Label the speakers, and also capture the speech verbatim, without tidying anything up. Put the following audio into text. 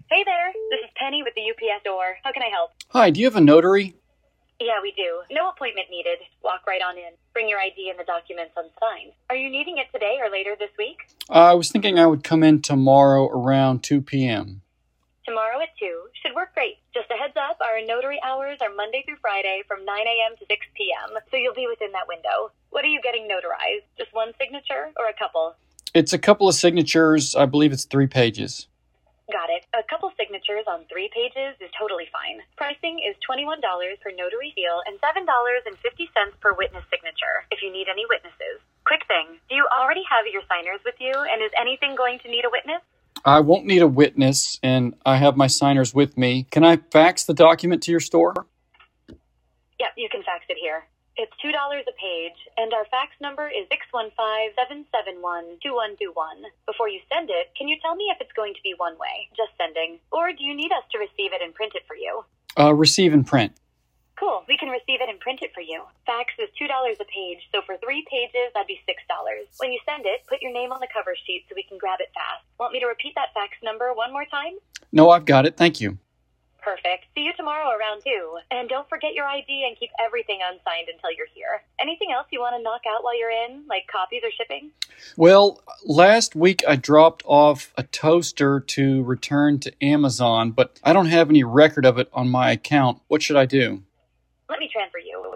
Speaker 1: Hey there, this is Penny with the U P S store. How can I help?
Speaker 2: Hi, do you have a notary?
Speaker 1: Yeah, we do. No appointment needed. Walk right on in. Bring your I D and the documents unsigned. Are you needing it today or later this week?
Speaker 2: Uh, I was thinking I would come in tomorrow around two p.m.
Speaker 1: Tomorrow at two. Should work great. Just a heads up, our notary hours are Monday through Friday from nine a.m. to six p.m., so you'll be within that window. What are you getting notarized? Just one signature or a couple?
Speaker 2: It's a couple of signatures. I believe it's three pages.
Speaker 1: Got it. A couple signatures on three pages is totally fine. Pricing is twenty-one dollars per notary seal and seven dollars and fifty cents per witness signature if you need any witnesses. Quick thing, do you already have your signers with you, and is anything going to need a witness?
Speaker 2: I won't need a witness, and I have my signers with me. Can I fax the document to your store?
Speaker 1: Yep, you can fax it here. It's two dollars a page, and our fax number is six one five, seven seven one, two one two one. Before you send it, can you tell me if it's going to be one way, just sending, or do you need us to receive it and print it for you?
Speaker 2: Uh, receive and print.
Speaker 1: Cool, we can receive it and print it for you. Fax is two dollars a page, so for three pages, that'd be six dollars. When you send it, put your name on the cover sheet so we can grab it fast. Want me to repeat that fax number one more time?
Speaker 2: No, I've got it. Thank you.
Speaker 1: Perfect. See you tomorrow around two. And don't forget your I D and keep everything unsigned until you're here. Anything else you want to knock out while you're in, like copies or shipping?
Speaker 2: Well, last week I dropped off a toaster to return to Amazon, but I don't have any record of it on my account. What should I do?
Speaker 1: Let me transfer you.